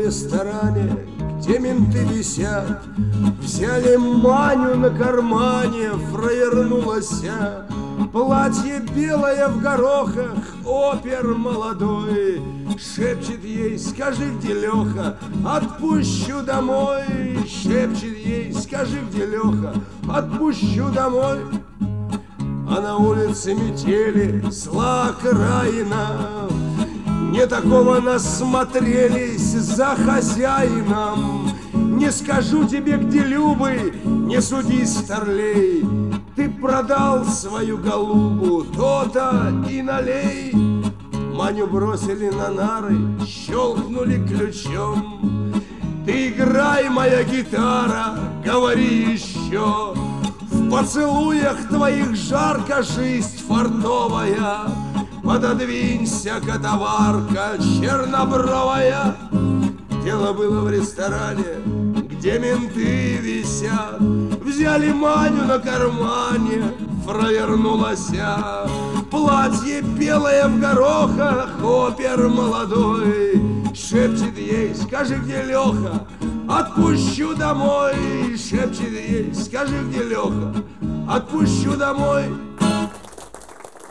ресторане, где менты висят. Взяли Маню на кармане, фраернулася. Платье белое в горохах, опер молодой. Шепчет ей: скажи, где Леха, отпущу домой. Шепчет ей: скажи, где Леха, отпущу домой. А на улице метели, зла окраина. Не такого насмотрелись за хозяином. Не скажу тебе, где Любы, не суди, старлей. Ты продал свою голубу, то-то и налей. Маню бросили на нары, щелкнули ключом. Ты играй, моя гитара, говори еще. В поцелуях твоих жарко жизнь фартовая. Пододвинься, котоварка чернобровая. Дело было в ресторане, где менты висят. Взяли Маню на кармане, фраернулася. Платье белое в горохах, опер молодой. Шепчет ей: скажи, где Леха, отпущу домой. Шепчет ей: скажи, где Леха, отпущу домой.